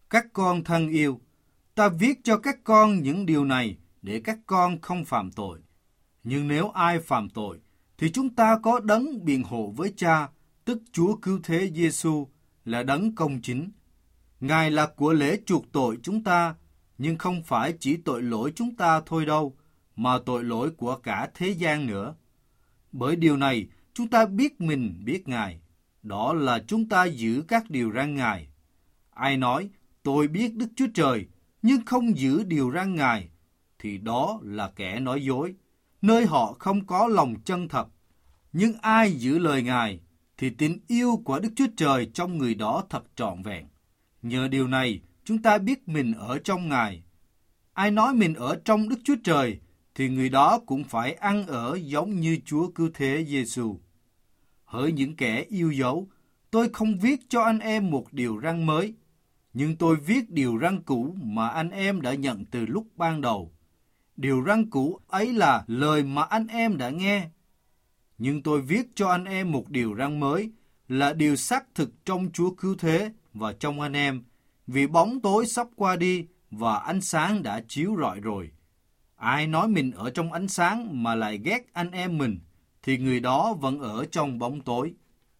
Các con thân yêu, ta viết cho các con những điều này để các con không phạm tội. Nhưng nếu ai phạm tội, thì chúng ta có đấng biện hộ với Cha, tức Chúa Cứu Thế Giêsu là đấng công chính. Ngài là của lễ chuộc tội chúng ta, nhưng không phải chỉ tội lỗi chúng ta thôi đâu, mà tội lỗi của cả thế gian nữa. Bởi điều này, chúng ta biết mình biết Ngài. Đó là chúng ta giữ các điều răn Ngài. Ai nói, tôi biết Đức Chúa Trời, nhưng không giữ điều răn Ngài, thì đó là kẻ nói dối, nơi họ không có lòng chân thật. Nhưng ai giữ lời Ngài, thì tình yêu của Đức Chúa Trời trong người đó thật trọn vẹn. Nhờ điều này, chúng ta biết mình ở trong Ngài. Ai nói mình ở trong Đức Chúa Trời, thì người đó cũng phải ăn ở giống như Chúa Cứu Thế Giêsu. Hỡi những kẻ yêu dấu, tôi không viết cho anh em một điều răn mới, nhưng tôi viết điều răn cũ mà anh em đã nhận từ lúc ban đầu. Điều răn cũ ấy là lời mà anh em đã nghe. Nhưng tôi viết cho anh em một điều răn mới, là điều xác thực trong Chúa Cứu Thế và trong anh em, vì bóng tối sắp qua đi và ánh sáng đã chiếu rọi rồi. Ai nói mình ở trong ánh sáng mà lại ghét anh em mình, thì người đó vẫn ở trong bóng tối.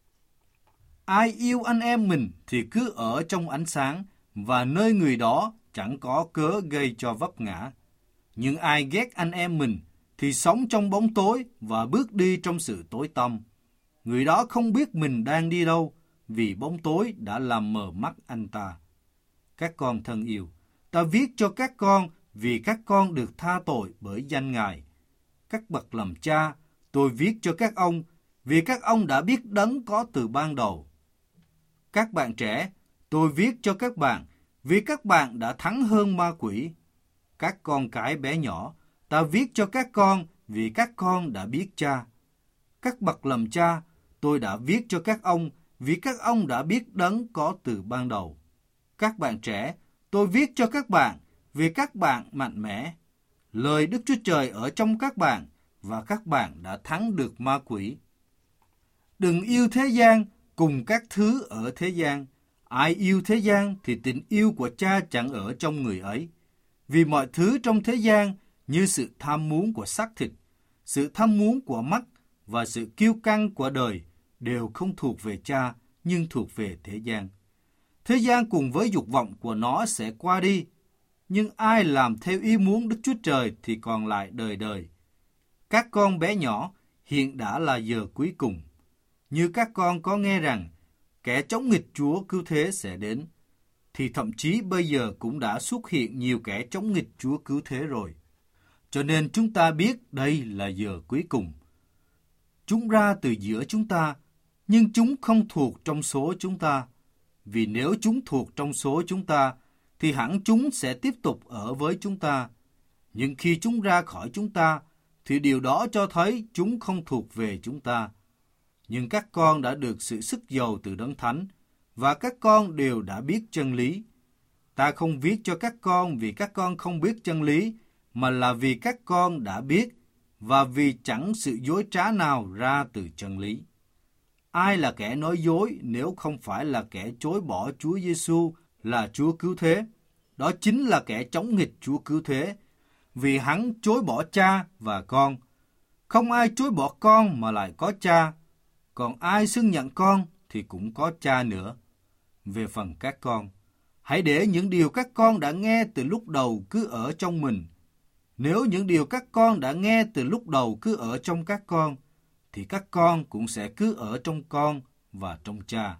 Ai yêu anh em mình thì cứ ở trong ánh sáng, và nơi người đó chẳng có cớ gây cho vấp ngã. Nhưng ai ghét anh em mình thì sống trong bóng tối và bước đi trong sự tối tăm. Người đó không biết mình đang đi đâu, vì bóng tối đã làm mờ mắt anh ta. Các con thân yêu, ta viết cho các con vì các con được tha tội bởi danh Ngài. Các bậc làm cha, tôi viết cho các ông vì các ông đã biết đấng có từ ban đầu. Các bạn trẻ, tôi viết cho các bạn vì các bạn đã thắng hơn ma quỷ. Các con cái bé nhỏ, ta viết cho các con vì các con đã biết Cha. Các bậc làm cha, tôi đã viết cho các ông vì các ông đã biết đấng có từ ban đầu. Các bạn trẻ, tôi viết cho các bạn vì các bạn mạnh mẽ. Lời Đức Chúa Trời ở trong các bạn và các bạn đã thắng được ma quỷ. Đừng yêu thế gian cùng các thứ ở thế gian. Ai yêu thế gian thì tình yêu của Cha chẳng ở trong người ấy. Vì mọi thứ trong thế gian như sự tham muốn của xác thịt, sự tham muốn của mắt và sự kiêu căng của đời đều không thuộc về Cha nhưng thuộc về thế gian. Thế gian cùng với dục vọng của nó sẽ qua đi, nhưng ai làm theo ý muốn Đức Chúa Trời thì còn lại đời đời. Các con bé nhỏ, hiện đã là giờ cuối cùng. Như các con có nghe rằng kẻ chống nghịch Chúa Cứu Thế sẽ đến, thì thậm chí bây giờ cũng đã xuất hiện nhiều kẻ chống nghịch Chúa Cứu Thế rồi. Cho nên chúng ta biết đây là giờ cuối cùng. Chúng ra từ giữa chúng ta, nhưng chúng không thuộc trong số chúng ta. Vì nếu chúng thuộc trong số chúng ta, thì hẳn chúng sẽ tiếp tục ở với chúng ta. Nhưng khi chúng ra khỏi chúng ta, thì điều đó cho thấy chúng không thuộc về chúng ta. Nhưng các con đã được sự sức dầu từ Đấng Thánh, và các con đều đã biết chân lý. Ta không viết cho các con vì các con không biết chân lý, mà là vì các con đã biết, và vì chẳng sự dối trá nào ra từ chân lý. Ai là kẻ nói dối nếu không phải là kẻ chối bỏ Chúa Giêsu là Chúa Cứu Thế? Đó chính là kẻ chống nghịch Chúa Cứu Thế, vì hắn chối bỏ Cha và con. Không ai chối bỏ con mà lại có Cha, còn ai xưng nhận con thì cũng có Cha nữa. Về phần các con, hãy để những điều các con đã nghe từ lúc đầu cứ ở trong mình. Nếu những điều các con đã nghe từ lúc đầu cứ ở trong các con, thì các con cũng sẽ cứ ở trong con và trong Cha.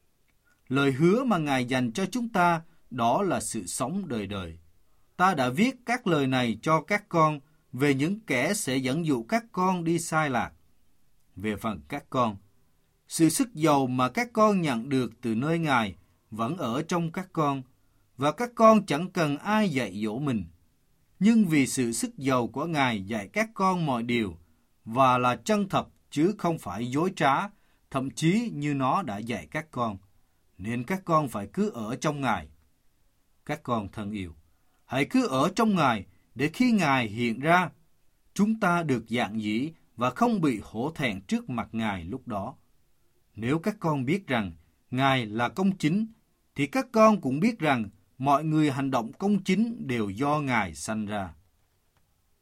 Lời hứa mà Ngài dành cho chúng ta đó là sự sống đời đời. Ta đã viết các lời này cho các con về những kẻ sẽ dẫn dụ các con đi sai lạc. Về phần các con, sự sức dầu mà các con nhận được từ nơi Ngài vẫn ở trong các con, và các con chẳng cần ai dạy dỗ mình. Nhưng vì sự sức dầu của Ngài dạy các con mọi điều, và là chân thật chứ không phải dối trá, thậm chí như nó đã dạy các con, nên các con phải cứ ở trong Ngài. Các con thân yêu, hãy cứ ở trong Ngài để khi Ngài hiện ra, chúng ta được dạng dĩ và không bị hổ thẹn trước mặt Ngài lúc đó. Nếu các con biết rằng Ngài là công chính, thì các con cũng biết rằng mọi người hành động công chính đều do Ngài sanh ra.